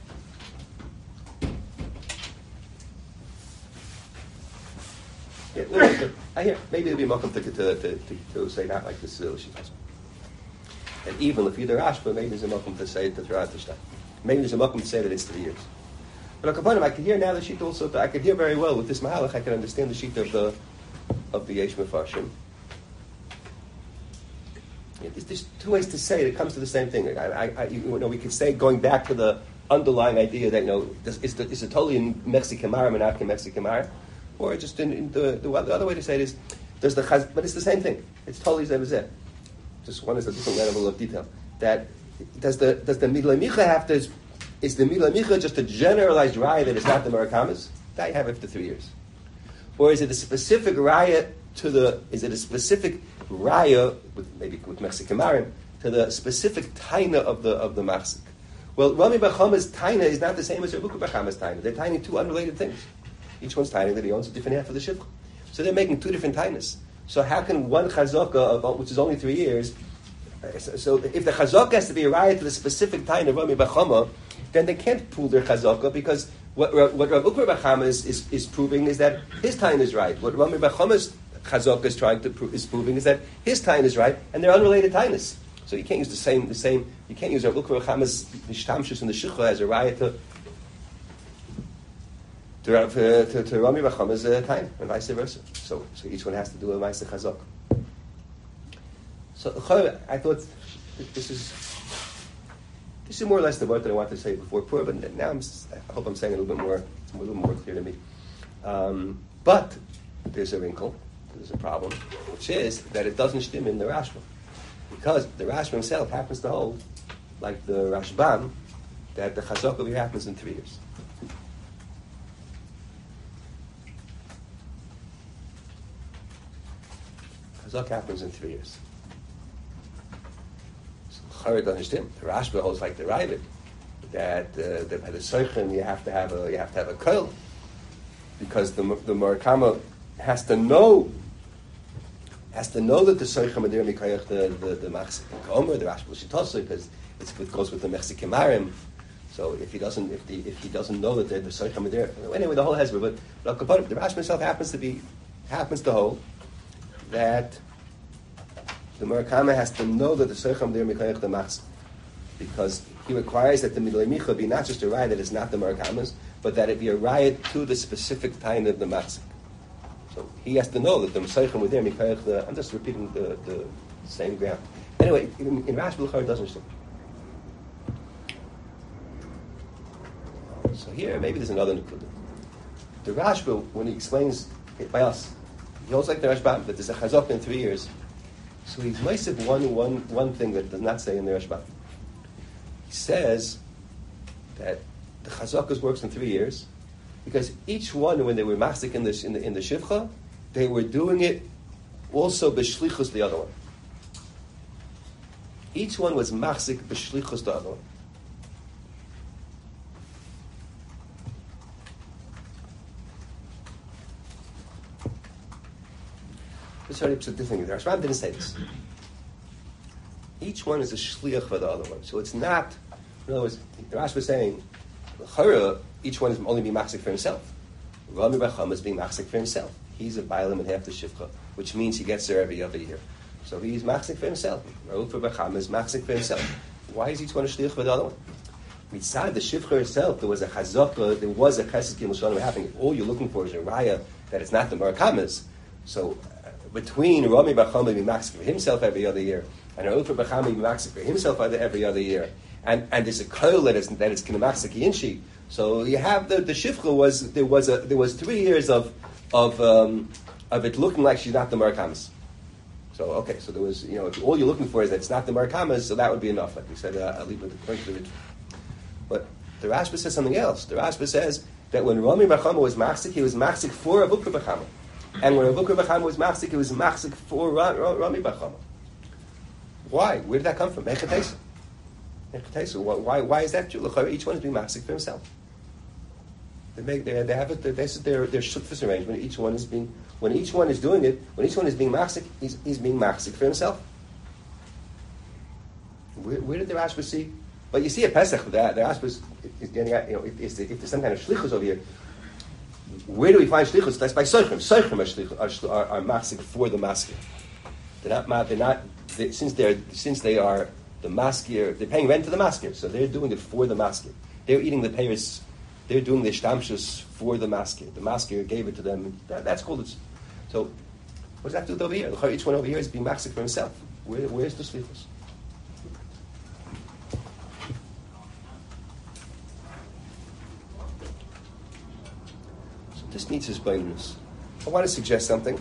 Yeah, I hear maybe it'll be welcome to say not like this is and even if you're the Rashba, maybe there's a welcome to say it to throw out the star. Maybe there's a welcome to say that it's 3 years. But I can hear now the sheet also. I can hear very well with this mahalach. I can understand the sheet of the Yesh Mefarshim. Yeah, there's 2 ways to say it. It comes to the same thing. We could say going back to the underlying idea that is it totally in Mexican Mara and not in Mexican Mara, or just in the other way to say it is there's the chaz, but it's the same thing. It's totally zeh. Just one is a different level of detail. That does the Milah Micha have to? Is the Milah Micha just a generalized raya that is not the Marakamas? That you have after 3 years, or is it a specific raya to the? Is it a specific raya with Mexican Marim to the specific taina of the machzik? Well, Rami Bechama's taina is not the same as Rebukah Bechama's taina. They're taining 2 unrelated things. Each one's taining that he owns a different half of the shivcha. So they're making 2 different tainas. So how can one chazaka, which is only 3 years, so if the chazaka has to be a raya to the specific taina of Rami Bechama, then they can't pull their chazaka, because what Rav Ukra Bechama is proving is that his taina is right. What Rami Bechama's chazaka is proving is that his taina is right, and they're unrelated tainas. So you can't use the same. You can't use Rav Ukra Bechama's mishtamshus in the shikha as a raya to Rami Bechama's taina, and vice versa. So each one has to do a ma'aseh chazaka. So I thought this is more or less the word that I wanted to say before Purim, but now I hope I'm saying it a little more clear to me. But there's a wrinkle, there's a problem, which is that it doesn't stim in the Rashba, because the Rashba himself happens to hold, like the Rashbam, that the Chazak over here happens in 3 years. Chazak happens in 3 years. Chared understand. The Rashba holds like the Ravid, that by the Seichen you have to have a koil, because the Murakama has to know that the Seichen Adir Mikayach the Machzik Omer, the Rashba Shitosai, because it goes with the Mexican Marim. So if he doesn't know that the Seichen Adir, anyway, the whole Hezbollah, but the Rashba himself happens to hold that the Murakama has to know that the Seicham there Mikoyach the Machzik, because he requires that the Midlei Micha be not just a riot that is not the Murakama's, but that it be a riot to the specific time of the Machzik. So he has to know that the Seicham were there Mikoyach the. I'm just repeating the same ground. Anyway, in Rashba L'char it doesn't understand. So here, maybe there's another Nukuda. The Rashba, when he explains it by us, he holds like the Rashba that there's a Chazak in 3 years. So he's maisiv one thing that does not say in the Rashba. He says that the Chazakas works in 3 years because each one, when they were machzik in the Shivcha, they were doing it also b'shlichus the other one. Each one was machzik b'shlichus the other one. This is already a different thing. The Rashbam didn't say this. Each one is a shliach for the other one. So it's not, in other words, the Rashba is saying, each one is only being machzik for himself. Rami Bacham is being machzik for himself. He's a bailam and half the shivcha, which means he gets there every other year. So he's machzik for himself. Rami Bacham is machzik for himself. Why is each one a shliach for the other one? Mitzad the shivcha itself, there was a chazaka, there was a chesed kiyum l'shanim happening. All you're looking for is a raya that it's not the Murakama's. So between Rami Bacham being machzik for himself every other year and Rami Bacham being machzik for himself every other year, and there's a koil that is kinemaxik yinshi. So you have the shivcha was there was 3 years of it looking like she's not the Murakama's. So okay, so there was if all you're looking for is that it's not the Murakama's, so that would be enough. Like we said, I'll leave it according to the ritual. But the Rashba says something else. The Rashba says that when Rami Bachama was machzik, he was machzik for Avukra Bachama, and when Avukra Bachama was machzik, he was machzik for Rami Bachama. Why? Where did that come from? Mechatesa. Why is that true? Each one is being machzik for himself. They have it. This is their shutfus arrangement. Each one is being when each one is doing it. When each one is being machzik, he's being machzik for himself. Where did the Rashba see? But you see a Pesach that the Rashba is getting at. If there's some kind of shlichus over here, where do we find shlichus? That's by soichim. Soichim are machzik for the maskir. They're not. Since they are the maskir, they're paying rent to the maskir, so they're doing it for the maskir. They're eating the payers. They're doing the shtamshus for the maskir. The maskir gave it to them. That's called it. So, what does that do with over here? Each one over here is being machzik for himself. Where's the shlichus? So this needs his blindness. I want to suggest something.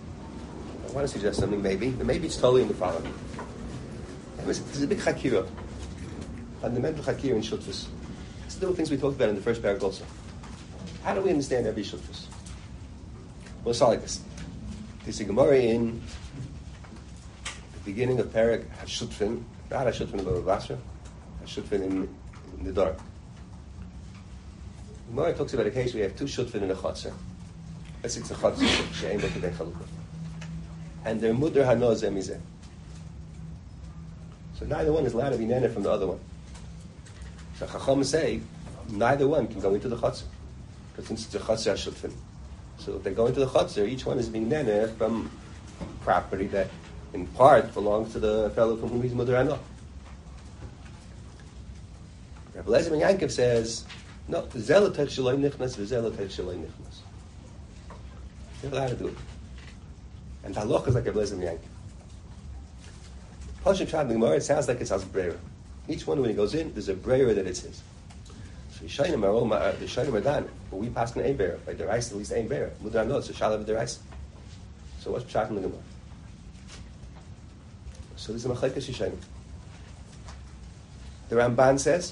Maybe it's totally in the following. There's a big chakira, fundamental chakira in shutfus. It's the little things we talked about in the first paragraph also. How do we understand every shutfus? Well, it's all like this. There's a Gemara in the beginning of Perek HaShutfin, not HaShutfin in the Basra, HaShutfin in the dark. The Gemara talks about a case where you have two shutfin in a chotzer. Let's say it's a chotzer, she'ein b'kedei chalukah. And they're mudar hano zeh mizeh. So neither one is allowed to be nene from the other one. So Chacham say neither one can go into the chutzner, because since it's a chutzner shutfin. So if they go into the chutzner, each one is being nene from property that in part belongs to the fellow from whom he's mudar hano. Rabbi Eliezer ben Yankov says no, v'zel l'tech shaloi nichnas, v'zel l'tech shaloi nichnas. You're allowed to do it. And halacha is like Rabbi Eliezer ben Yankov. Pashut Pshat in the Gemara, it sounds like it's as breira. Each one, when he goes in, there's a breira that it's his. So Yishayim Aroma, the Yishayim Adan, but we pass an ein breira. By the rice, at least ein breira. Mudar no, it's a shalav of the rice. So what's Pshat in the Gemara? So there's a machlekes Yishayim. The Ramban says,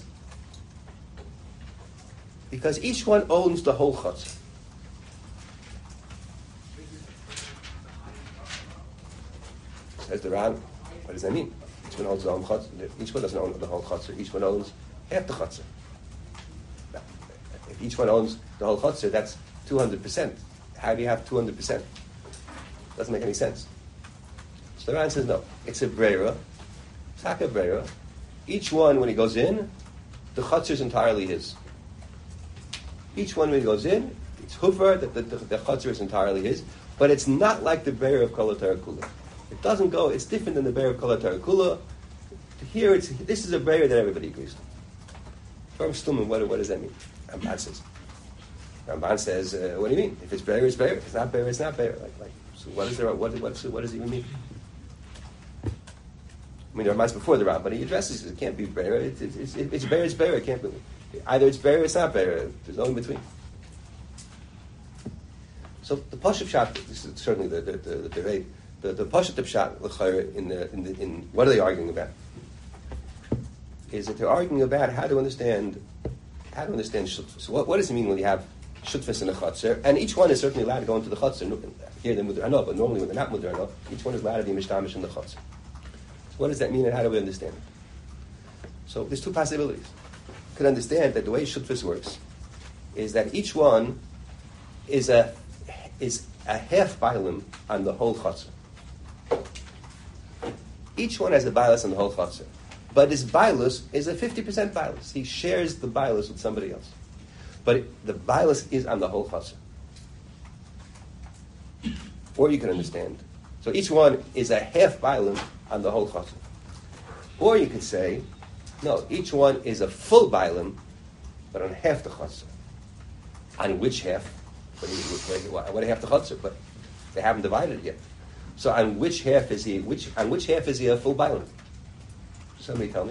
because each one owns the whole chutz. Says the Ran. What does that mean? Each one owns the own chutzner. Each one doesn't own the whole chutzner. Each one owns half the chutzner. Now, if each one owns the whole chutzner, that's 200%. How do you have 200%? Doesn't make any sense. So the Ran says no. It's a breira. It's not a breira. Each one, when he goes in, the chutzner is entirely his. Each one, when he goes in, it's huvar that the chutzner is entirely his. But it's not like the breira of Kol HaTorah Kula. It doesn't go. It's different than the Be'er of Kol HaTorah Kula. Here, this is a Be'er that everybody agrees to. From Stuman, what does that mean? Ramban says. Ramban says, what do you mean? If it's Be'er, it's Be'er. If it's not Be'er, it's not Be'er. So what is there? What does it even mean? I mean, the Ramban's before the Ram, but he addresses it. It can't be Be'er. It's Be'er, it's Be'er. It can't be. Either it's Be'er or it's not Be'er. There's no in between. So the Pashup Pshat, this is certainly the Pashup Pshat in what are they arguing about? Is that they're arguing about how to understand Shutfus. So what does it mean when you have Shutfus in a Chatzar? And each one is certainly allowed to go into the Chatzar. Here they're Mudar Hano, but normally when they're not Mudar Hano, each one is allowed to be Mishtamish in the Chatzar. So what does that mean and how do we understand it? So there's two possibilities. You can understand that the way Shutfus works is that each one is a half bailim on the whole Chatzar. Each one has a bailus on the whole Chatzar. But his bailus is a 50% bailus. He shares the bailus with somebody else. But the bailus is on the whole Chatzar. Or you can understand. So each one is a half bailim on the whole Chatzar. Or you could say, no, each one is a full bailim, but on half the Chatzar. On which half? What half the Chatzar? But they haven't divided it yet. So on which half is he? On which half is he a full bailim? Somebody tell me.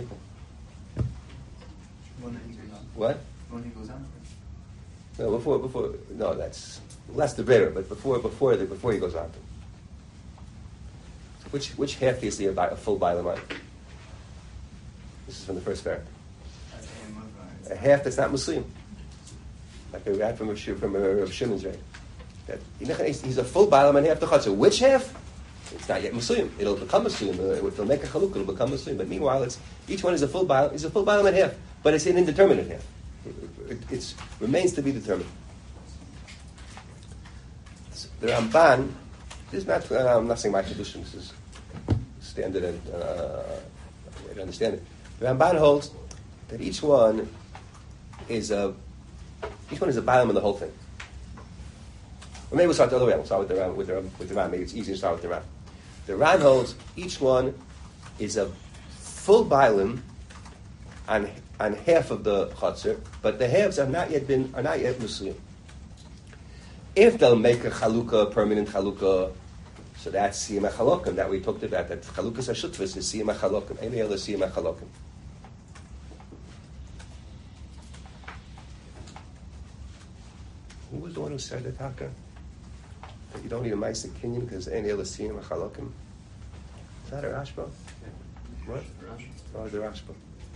What? When he goes out. No, before. No, that's the better. But before he goes on. Which half is he a full bailim on? This is from the first parak. A half that's not Muslim. Like we had from Rav Shimon's right. That he's a full bailam and half the chatzah. Which half? It's not yet Muslim. It'll become Muslim. It'll make a chaluk. It'll become Muslim. But meanwhile, each one is a full bailam. It's a full bailam and half, but it's an indeterminate half. It remains to be determined. So the Ramban. This is not. I'm not saying my tradition. This is standard and way to understand it. The Ramban holds that each one is a bailam in the whole thing. Or maybe we'll start the other way. We'll start with the Ram. Maybe it's easier to start with the Ram. The Ram holds each one is a full bailim on half of the chatzir, but the halves are not yet Muslim. If they'll make a chalukah, permanent chalukah, so that's siyam hachalokim that we talked about. That chalukas hashutfus is siyam hachalokim. Any other siyam hachalokim. Who was the one who said that, Taka? That you don't need a Ma'aseh Kinyan because any other siyam hachalokim. Is that a Rashba? What? Oh, the Rashba.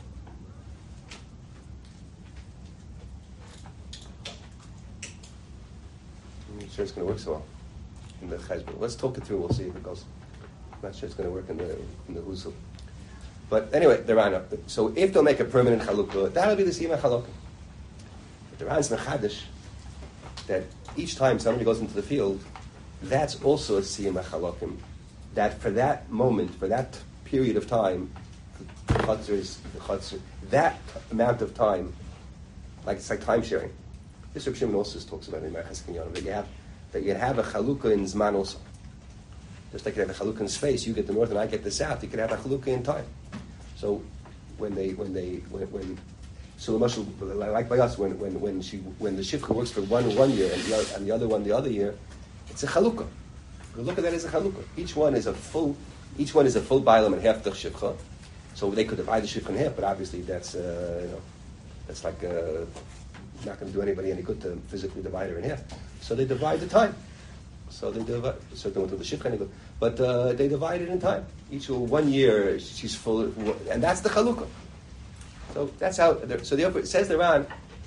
I'm not sure it's going to work so well in the Cheshbon. Let's talk it through. We'll see if it goes. I'm not sure it's going to work in the Husul. But anyway, the Rana. So if they'll make a permanent chalukah, that'll be the siyam hachalokim. But the Ran's mechadish that each time somebody goes into the field, that's also a siyam hachalokim. That for that moment, for that period of time, the chutzner, that amount of time, it's like time sharing. This Reb Shimon also talks about in Ma'aseh Kinyan that you have a chalukah in zman also. Just like you have a chalukah in space, you get the north and I get the south. You can have a chalukah in time. So when so the mashal, like by us, when the shifcha works for one year and the other one the other year, it's a chalukah. We look at that as a chalukah. Each one is a full bailam and half the shifcha. So they could divide the shifcha in half, but obviously that's like not going to do anybody any good to physically divide her in half. So they divide the time. So they don't do the shifcha any good, but they divide it in time. Each 1 year she's full, and that's the chalukah. So that's how. So it says the Ran.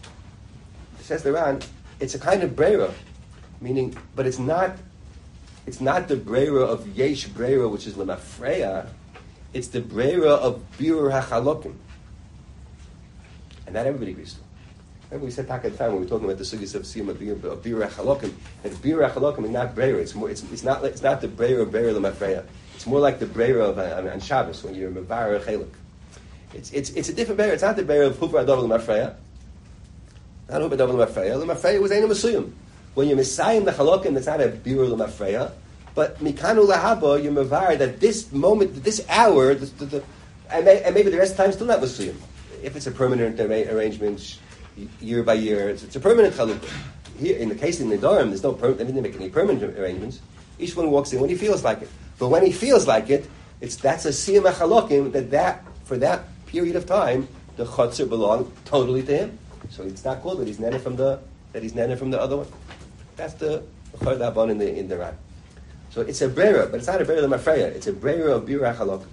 It's a kind of breira, meaning, but it's not the breira of yesh breira, which is lemafreya. It's the breira of birur hachalokim, and that everybody agrees to. Remember we said back at the time when we were talking about the sugis of siyam of birur hachalokim, that birur hachalokim is not breira. It's more. It's not the breira of breira lemafreya. It's more like the breira of on Shabbos when you're mevarer chelik. It's a different bear. It's not the bear of Hufra Adav L'Mafreya. Not Hufra Adav L'Mafreya. L'Mafreya was Ein Masuyim. When you're Messiahing the Chalokim, that's not a Birur L'Mafreya. But mikanu lahaba, you're mavar that this moment, this hour, and maybe the rest of the time still not muslim. If it's a permanent arrangement, year by year, it's a permanent chalukah. Here, in the case in the Nedarim, there's no they didn't make any permanent arrangements. Each one walks in when he feels like it. But when he feels like it, that's a siyam achalokim that for that period of time, the chutzner belonged totally to him. So it's not called that he's nene from the other one. That's the chod abon in the Ran. So it's a brera, but it's not a brera lemafreya. It's a brera of birah chalokim.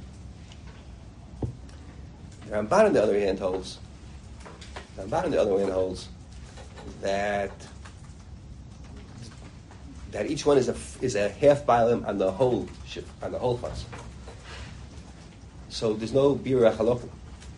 The Ramban on the other hand holds that each one is a half bailim on the whole ship, on the whole chutz. So there's no birah chalokim.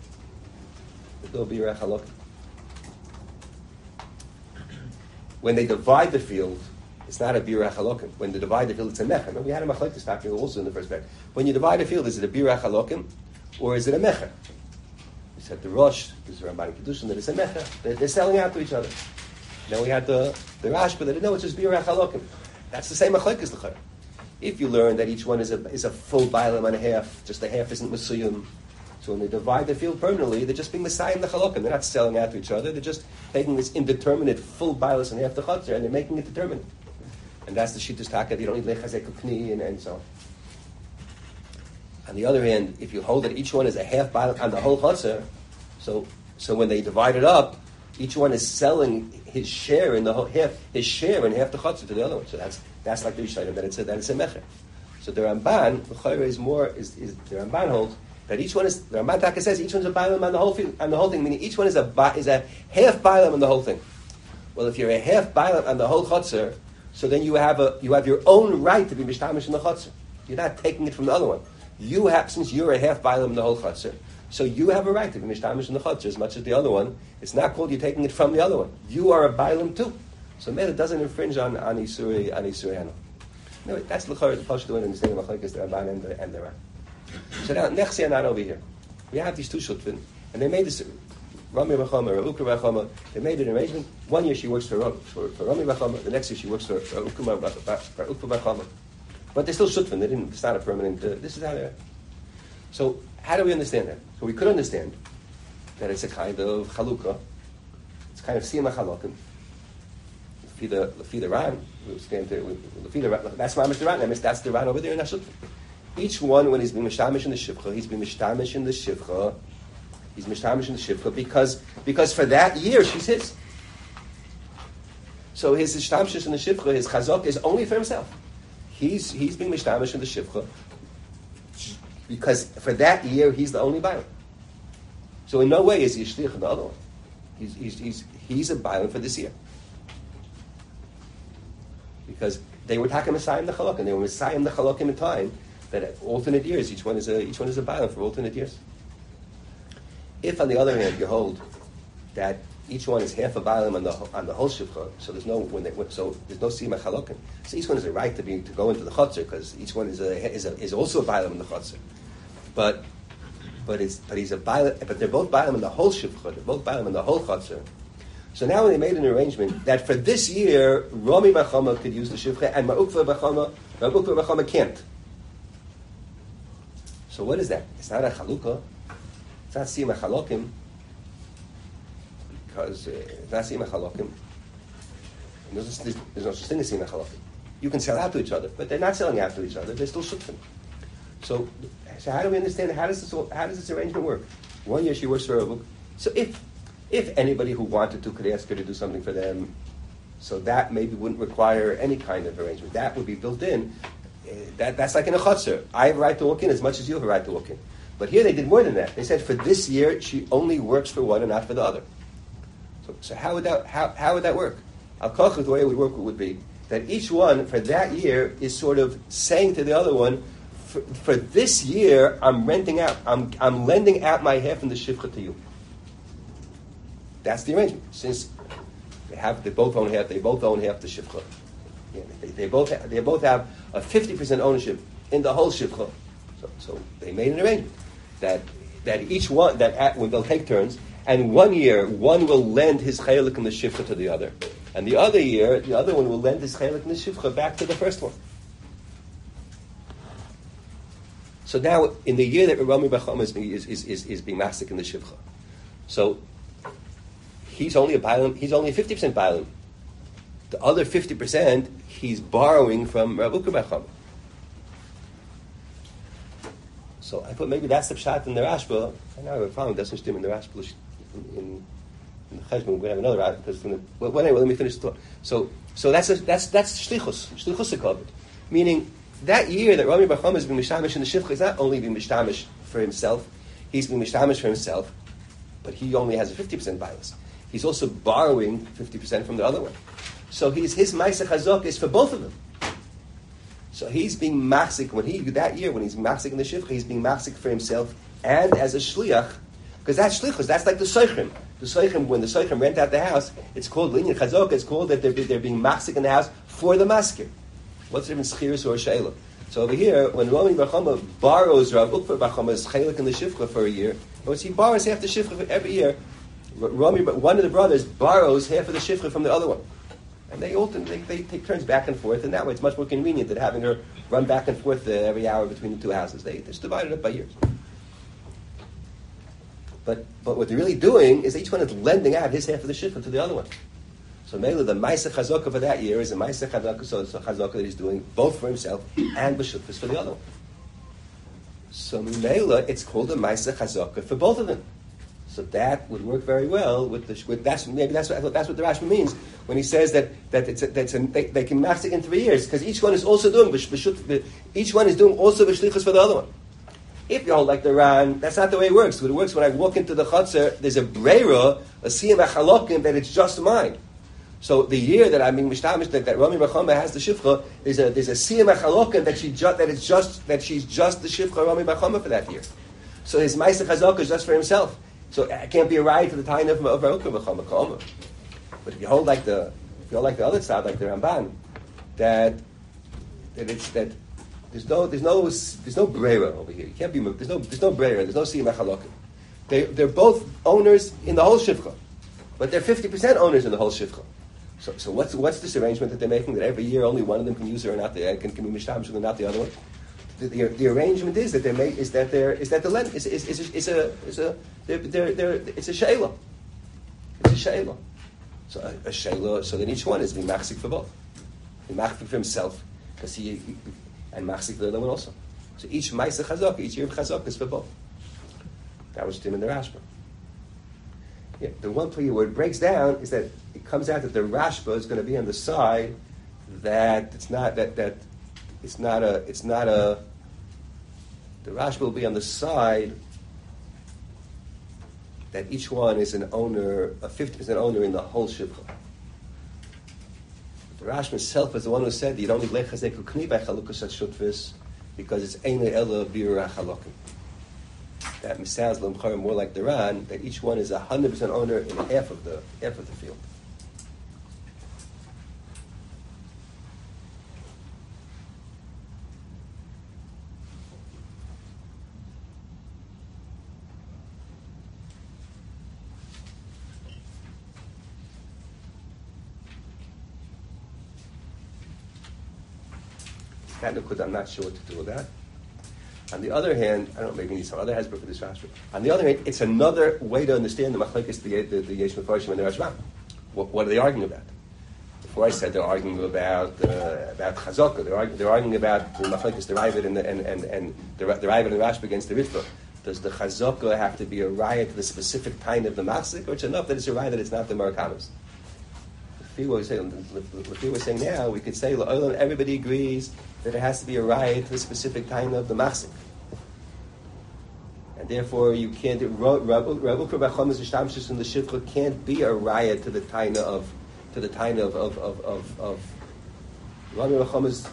When they divide the field, it's not a birah chalokim. When they divide the field, it's a mecher. Remember, we had a machlekes talking also in the first pack. When you divide a field, is it a birah chalokim or is it a mecher? We said the Rosh, this is Ramban Kedushin, that it's a mecher. They're selling out to each other. Then we had the Rashba that didn't know it's just birah chalokim. That's the same machlekes l'chayr. If you learn that each one is a full bailam and a half, just a half isn't mesuyim. So when they divide the field permanently, they're just being Messiah in the Chalokim. They're not selling out to each other. They're just taking this indeterminate full bilas and half the Chatzar, and they're making it determinate. And that's the Shittus Taka. You don't need Lechazek Kni and so on. On the other hand, if you hold that each one is a half bilas on the whole Chatzar, so when they divide it up, each one is selling his share in the whole half the Chatzar to the other one. So that's like the Rishayim, that it's a mecher. So the Ramban, the Chayra is the Ramban holds that each one is, the Ramban Taka says each one's a bailam on the whole thing, meaning each one is a half bailam on the whole thing. Well, if you're a half bailam on the whole chutzner, so then you have your own right to be mishtamish in the chutzner. You're not taking it from the other one. You have, since you're a half bailam in the whole chutzner, so you have a right to be mishtamish in the chutzner as much as the other one. It's not called you're taking it from the other one. You are a bailam too. So it doesn't infringe on Isurei Hanel. Anyway, that's the Pashto and understanding of Machlekes, the Ramban and the Ran. So now, Nechsi are not over here. We have these two shutfin, and they made this, Rami Bachama, Ukra Bachama, they made an arrangement. 1 year she works for Rami Bachama, the next year she works for Ukra Bachama. But they're still shutfin, it's not a permanent, this is how they are. So, how do we understand that? So we could understand that it's a kind of chalukah, it's kind of siyam hachalokim. The Ran, that's Mamish the Ran, that's the Ran over there in Hashutfin. Each one, when he's being mishtamish in the shivcha, he's being mishtamish in the shivcha because for that year she's his. So his mishtamish in the shivcha, his chazak is only for himself. He's being mishtamish in the shivcha because for that year he's the only bailam. So in no way is he a shliach in the other one. He's a bailam for this year. Because they were talking Messiah in the Chalokim, they were Messiah in the Chalokim in time. That alternate years, each one is a bailam for alternate years. If, on the other hand, you hold that each one is half a bailam on the whole shivcha, so there's no siyam chalokim. So each one has a right to go into the chutzner because each one is also a bailam in the chutzner. But he's a bailam. But they're both bailam in the whole shivcha. They're both bailam in the whole chutzner. So now when they made an arrangement that for this year Rami Bachama could use the shivcha and Ma'ukva Bachama can't. So what is that? It's not a chalukah. It's not siyam chalokim. Because it's not siyam chalokim. There's no such thing as siyam chalokim. You can sell out to each other, but they're not selling out to each other. They're still shutfin. So how do we understand? How does this arrangement work? 1 year she works for a book. So if anybody who wanted to could ask her to do something for them, so that maybe wouldn't require any kind of arrangement. That would be built in. That's like in a chutzner. I have a right to walk in as much as you have a right to walk in. But here they did more than that. They said for this year she only works for one and not for the other. So how would that work? Al-Kochah, the way it would work would be that each one for that year is sort of saying to the other one, for this year I'm lending out my half in the shivcha to you. That's the arrangement. Since they both own half the shivcha. Yeah, they both have a 50% ownership in the whole shivcha. So they made an arrangement that each one when they'll take turns, and 1 year one will lend his chaylik in the shivcha to the other, and the other year the other one will lend his chaylik in the shivcha back to the first one. So now, in the year that Rami Bar Chama is being masik in the Shivcha, so he's only a 50% Bailam. The other 50%, he's borrowing from Rav Ukra Bar Chama. So I thought maybe that's the pshat in the Rashba. I know I found doesn't stem in the Rashba in the Cheshbon. We're going to have another Rashba because anyway, let me finish the thought. So that's shlichus covered, meaning that year that Rami Bar Chama is being mishtamish in the Shivcha is not only being mishtamish for himself, he's being mishtamish for himself, but he only has a 50% bias. He's also borrowing 50% from the other one. So his Maaseh Chazak is for both of them. So he's being machzik that year when he's machzik in the Shivcha, he's being machzik for himself and as a shliach, because that's shlichus. That's like the soichim. The soichim, when the soichim rent out the house, it's called linyan chazaka. It's called that they're being machzik in the house for the maskir. What's the difference, schiris or sheila? So over here, when Rami Bar Chama borrows Rav Ukra Bar Chama's chelik in the Shivcha for a year, he borrows half the Shivcha every year. One of the brothers borrows half of the Shivcha from the other one. And they take turns back and forth, and that way it's much more convenient than having her run back and forth every hour between the two houses. They just divide it up by years. But what they're really doing is each one is lending out his half of the shifra to the other one. So Mela, the Maaseh Chazaka for that year is a Maaseh Chazaka that he's doing both for himself and B'shutfus for the other one. So Mela, it's called a Maaseh Chazaka for both of them. So that would work very well with that's what the Rashba means when he says that they can max it in 3 years because each one is also doing each one is doing also b'shlichus for the other one. If you hold like the Ran, that's not the way it works. It works when I walk into the chutzner, there's a breira, a siyam achalokim that it's just mine. So the year that I'm being mishtamish that Rami Bar Chama has the shifcha, there's a siyam achalokim that she's just the shifcha Rami Bar Chama for that year. So his Maaseh Chazaka is just for himself. So it can't be a right to the time of Rav Ukra Bar Chama. But if you hold like the other side, like the Ramban, that there's no breira over here. You can't be there's no breira. There's no siyam achalokim. They're both owners in the whole shivcha, but they're 50% owners in the whole shivcha. So what's this arrangement that they're making that every year only one of them can use her and not the can be mishtamish and not the other one? The arrangement is that it's a sheila. It's a sheila. So a sheila. So then each one is being machzik for both. Being machzik for himself, because and machzik for the other one also. So each Maaseh Chazaka, each year of Chazaka is for both. That was Tim in the Rashba. Yeah, the one place where it breaks down is that it comes out that the Rashba is going to be on the side that the Rashba will be on the side that each one is an owner, a 50% owner in the whole shivcha. The Rashba himself is the one who said you don't need lechazek ukni by chalukas shutvis because it's einle ela birur hachalokim. That sounds more like the Ran that each one is 100% owner in half of the field. I'm not sure what to do with that. On the other hand, I don't know, maybe we need some other Hezbollah for this Rashba. On the other hand, it's another way to understand the Machlekes, the Yesh Mefarshim and the Rashbam. What are they arguing about? Before I said they're arguing about Chazaka. They're arguing about the Machlekes, the Ravid and the Ravid and Rashba against the Ritva. Does the Chazaka have to be a riot to the specific time of the Masik, or it's enough that it's a riot that it's not the Marakamas? What we're saying now, we could say everybody agrees that it has to be a riot to the specific time of the machzik, and therefore you can't. Rav Ukra Bar Chama's ishtamshus in the shivcha can't be a riot to the time of Rami Bar Chama's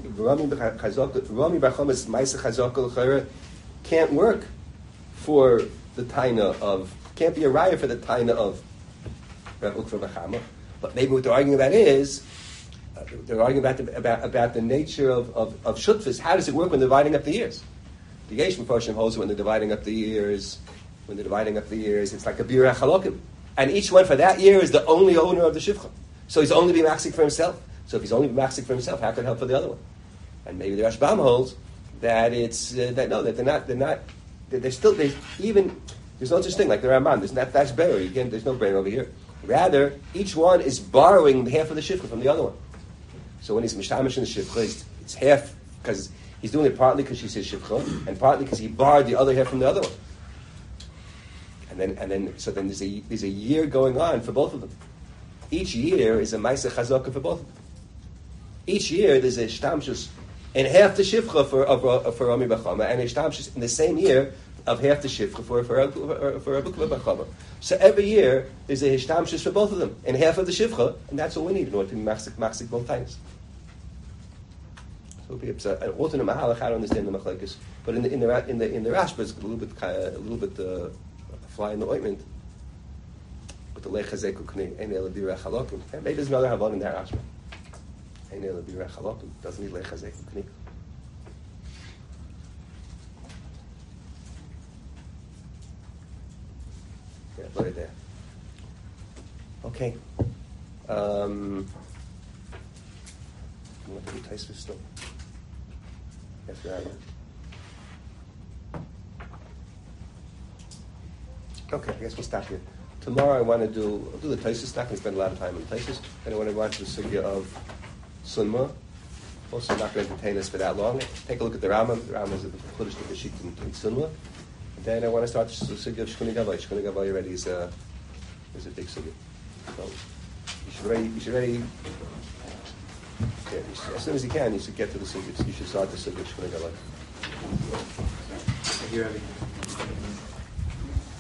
Maaseh Chazaka can't work for the taina of, can't be a riot for the taina of Rav Ukra Bar Chama. But maybe what they're arguing about is they're arguing about the nature of shutfus. How does it work when they're dividing up the years? The Yesh Mefarshim holds when they're dividing up the years. It's like a birur hachalokim, and each one for that year is the only owner of the shivcha. So he's only being machzik for himself. So if he's only being machzik for himself, how can it help for the other one? And maybe the Rashbam holds that it's that they're still even there's no such thing like the Ramban. That's better. Again, there's no brain over here. Rather, each one is borrowing half of the shifra from the other one. So when he's mishtamish in the shifra, it's half because he's doing it partly because she says shifra, and partly because he borrowed the other half from the other one. And then there's a year going on for both of them. Each year is a ma'aseh chazaka for both of them. Each year there's a shtamshus in half the shifra for Rami Bachama, and a shtamshus in the same year of half the shifra for Abukva Bachama. So every year there's a hishtamshus for both of them in half of the shifra, and that's all we need in order to be machzik both times. So it's an alternate mahalach. I don't understand the machlekes, but in the Rashba it's a little bit fly in the ointment. With the lechazek ukni ein ela birach halokim. Maybe there's another havon in that Rashba. Ein ela birach halokim doesn't need lechazek ukni. Yeah, right there. Okay. I'm going to do taste for still. Yes, right. Okay, I guess we'll stop here. Tomorrow I want to do the Taisus. Not going to spend a lot of time on Taisus. And I want to watch the sugya of Sunma. Also not going to entertain us for that long. Take a look at the Rambam. The Rambam is a Chodesh Teshit in Sunma. And then I want to start the sugya of Shkuni Gavai. Shkuni Gavai already is a big sugya. So you should already as soon as you can, you should get to the sugya. You should start the sugya of Shkuni Gavai. Thank you, Rabbi.